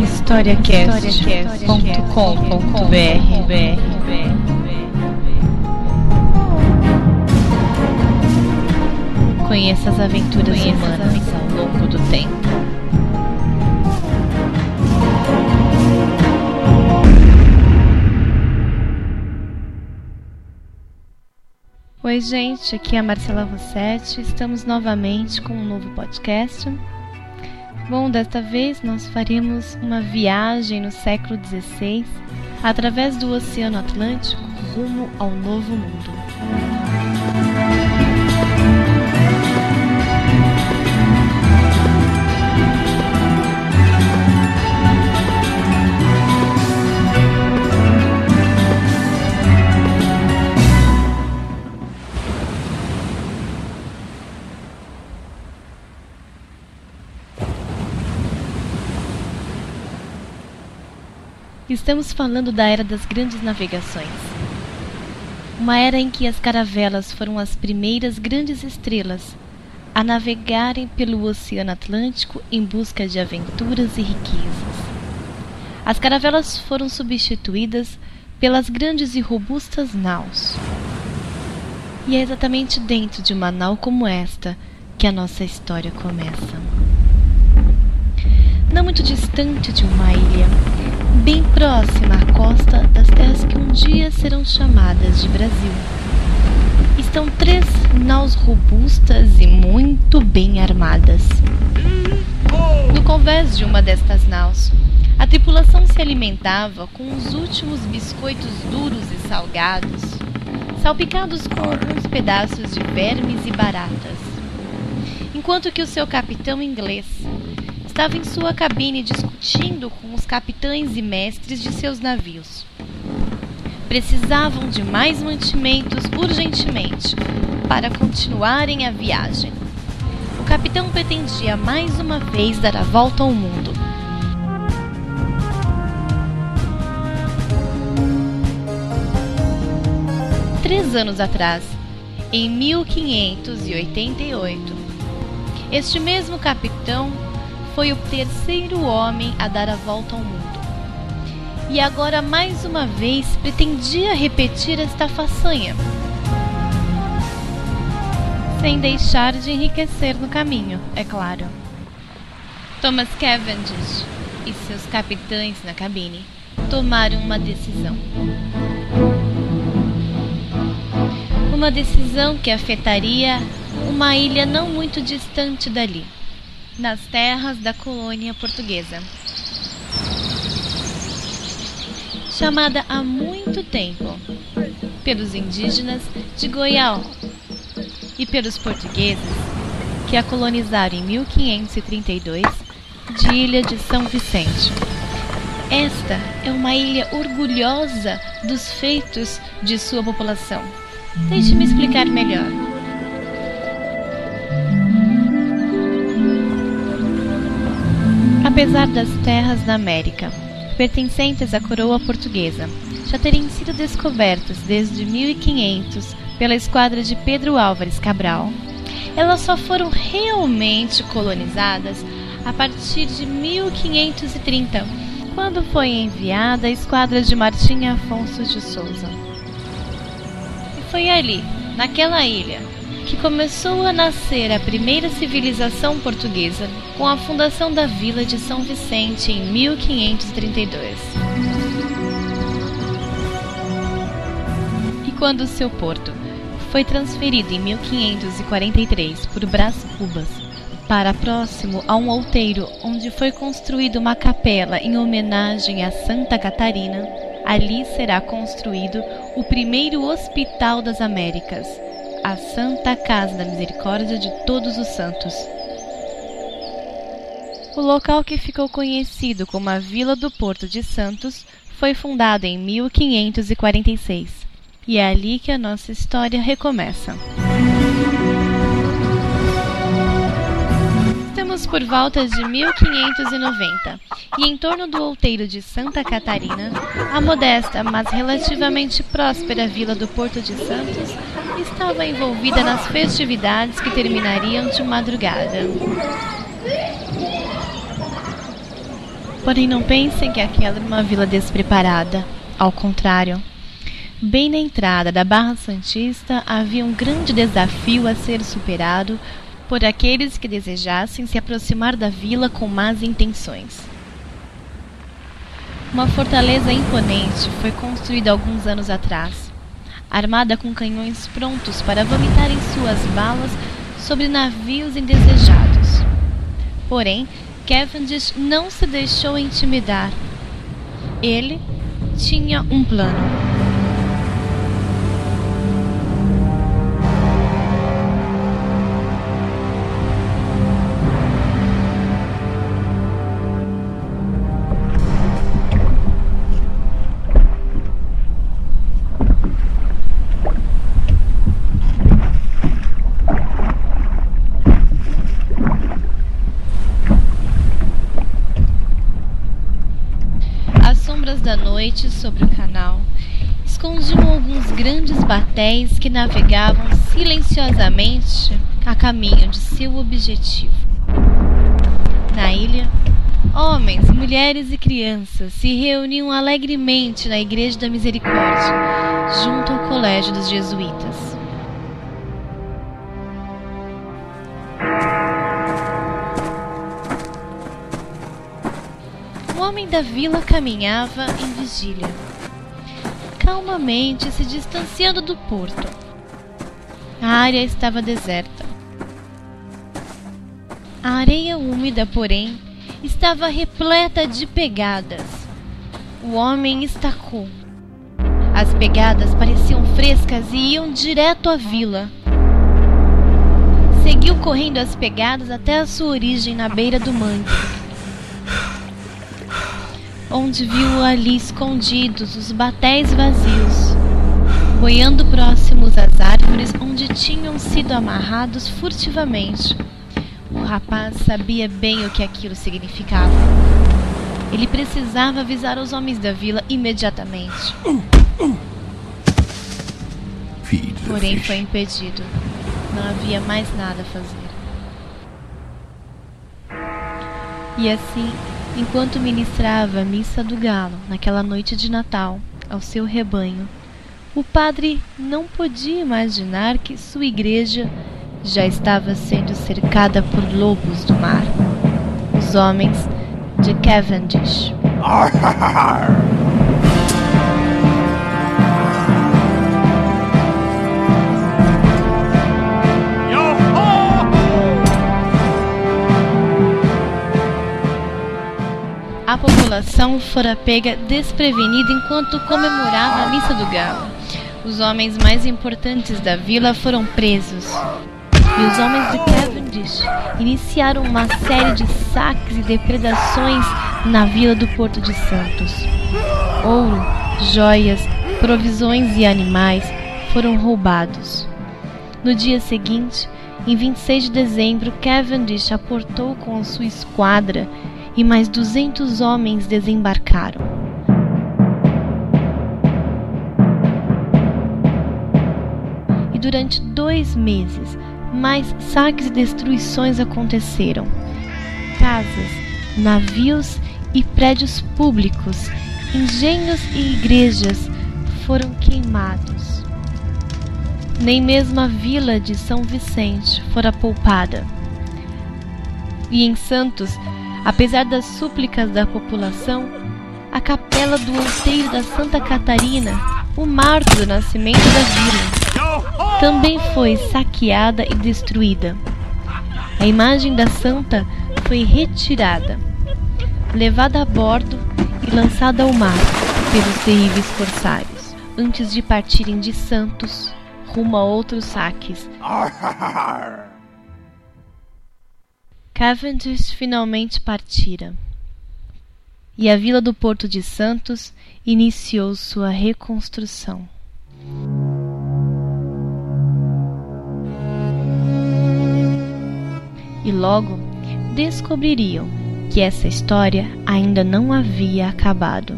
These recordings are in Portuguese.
historiacast.com.br. Conheça as aventuras humanas ao longo do tempo. Oi gente, aqui é a Marcela Rossetti, estamos novamente com um novo podcast. Bom, desta vez nós faremos uma viagem no século XVI através do Oceano Atlântico rumo ao Novo Mundo. Estamos falando da Era das Grandes Navegações. Uma era em que as caravelas foram as primeiras grandes estrelas a navegarem pelo Oceano Atlântico em busca de aventuras e riquezas. As caravelas foram substituídas pelas grandes e robustas naus. E é exatamente dentro de uma nau como esta que a nossa história começa. Não muito distante de uma ilha, bem próxima à costa das terras que um dia serão chamadas de Brasil, estão 3 naus robustas e muito bem armadas. No convés de uma destas naus, a tripulação se alimentava com os últimos biscoitos duros e salgados, salpicados com alguns pedaços de vermes e baratas, enquanto que o seu capitão inglês estava em sua cabine discutindo com os capitães e mestres de seus navios. Precisavam de mais mantimentos urgentemente para continuarem a viagem. O capitão pretendia mais uma vez dar a volta ao mundo. Três anos atrás, em 1588, este mesmo capitão foi o terceiro homem a dar a volta ao mundo. E agora, mais uma vez, pretendia repetir esta façanha, sem deixar de enriquecer no caminho, é claro. Thomas Cavendish e seus capitães na cabine tomaram uma decisão. Uma decisão que afetaria uma ilha não muito distante dali, nas terras da colônia portuguesa, chamada há muito tempo pelos indígenas de Goiás e pelos portugueses que a colonizaram em 1532 de Ilha de São Vicente. Esta é uma ilha orgulhosa dos feitos de sua população. Deixe-me explicar melhor. Apesar das terras da América, pertencentes à coroa portuguesa, já terem sido descobertas desde 1500 pela esquadra de Pedro Álvares Cabral, elas só foram realmente colonizadas a partir de 1530, quando foi enviada a esquadra de Martim Afonso de Souza. E foi ali, naquela ilha, que começou a nascer a primeira civilização portuguesa com a fundação da vila de São Vicente em 1532. E quando seu porto foi transferido em 1543 por Brás Cubas para próximo a um outeiro onde foi construída uma capela em homenagem a Santa Catarina, ali será construído o primeiro Hospital das Américas, a Santa Casa da Misericórdia de Todos os Santos. O local que ficou conhecido como a Vila do Porto de Santos foi fundado em 1546. E é ali que a nossa história recomeça. Estamos por volta de 1590 e em torno do outeiro de Santa Catarina, a modesta, mas relativamente próspera vila do Porto de Santos estava envolvida nas festividades que terminariam de madrugada. Porém, não pensem que aquela era uma vila despreparada. Ao contrário, bem na entrada da Barra Santista havia um grande desafio a ser superado por aqueles que desejassem se aproximar da vila com más intenções. Uma fortaleza imponente foi construída alguns anos atrás, armada com canhões prontos para vomitarem suas balas sobre navios indesejados. Porém, Cavendish não se deixou intimidar. Ele tinha um plano. Da noite sobre o canal escondiam alguns grandes batéis que navegavam silenciosamente a caminho de seu objetivo. Na ilha, homens, mulheres e crianças se reuniam alegremente na Igreja da Misericórdia, junto ao Colégio dos Jesuítas. O homem da vila caminhava em vigília, calmamente se distanciando do porto. A área estava deserta. A areia úmida, porém, estava repleta de pegadas. O homem estacou. As pegadas pareciam frescas e iam direto à vila. Seguiu correndo as pegadas até a sua origem na beira do mangue, onde viu ali escondidos os batéis vazios, boiando próximos às árvores onde tinham sido amarrados furtivamente. O rapaz sabia bem o que aquilo significava. Ele precisava avisar os homens da vila imediatamente. Porém, foi impedido. Não havia mais nada a fazer. E assim, enquanto ministrava a missa do galo naquela noite de Natal ao seu rebanho, o padre não podia imaginar que sua igreja já estava sendo cercada por lobos do mar, os homens de Cavendish. A população fora pega desprevenida enquanto comemorava a missa do galo. Os homens mais importantes da vila foram presos. E os homens de Cavendish iniciaram uma série de saques e depredações na vila do Porto de Santos. Ouro, joias, provisões e animais foram roubados. No dia seguinte, em 26 de dezembro, Cavendish aportou com sua esquadra e mais 200 homens desembarcaram. E durante 2 meses, mais saques e destruições aconteceram. Casas, navios e prédios públicos, engenhos e igrejas foram queimados. Nem mesmo a vila de São Vicente fora poupada. E em Santos, apesar das súplicas da população, a capela do outeiro da Santa Catarina, o marco do nascimento da vila, também foi saqueada e destruída. A imagem da santa foi retirada, levada a bordo e lançada ao mar pelos terríveis corsários, antes de partirem de Santos rumo a outros saques. Cavendish finalmente partira, e a vila do Porto de Santos iniciou sua reconstrução. E logo descobririam que essa história ainda não havia acabado.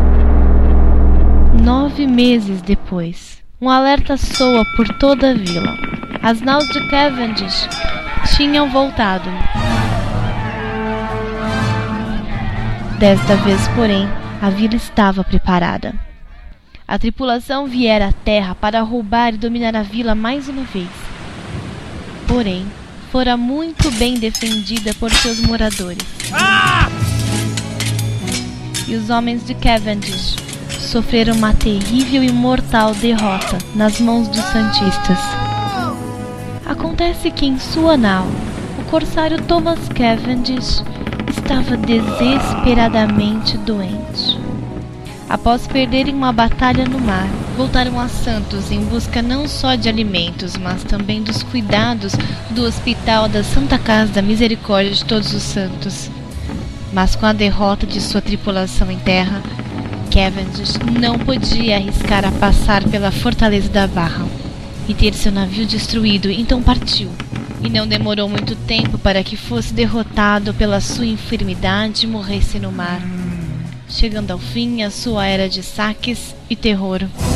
9 meses depois, um alerta soa por toda a vila. As naus de Cavendish tinham voltado. Desta vez, porém, a vila estava preparada. A tripulação viera à terra para roubar e dominar a vila mais uma vez. Porém, fora muito bem defendida por seus moradores. E os homens de Cavendish sofreram uma terrível e mortal derrota nas mãos dos santistas. Acontece que em sua nau, o corsário Thomas Cavendish estava desesperadamente doente. Após perderem uma batalha no mar, voltaram a Santos em busca não só de alimentos, mas também dos cuidados do Hospital da Santa Casa da Misericórdia de Todos os Santos. Mas com a derrota de sua tripulação em terra, Cavendish não podia arriscar a passar pela fortaleza da Barra e ter seu navio destruído, então partiu. E não demorou muito tempo para que fosse derrotado pela sua enfermidade e morresse no mar, chegando ao fim a sua era de saques e terror.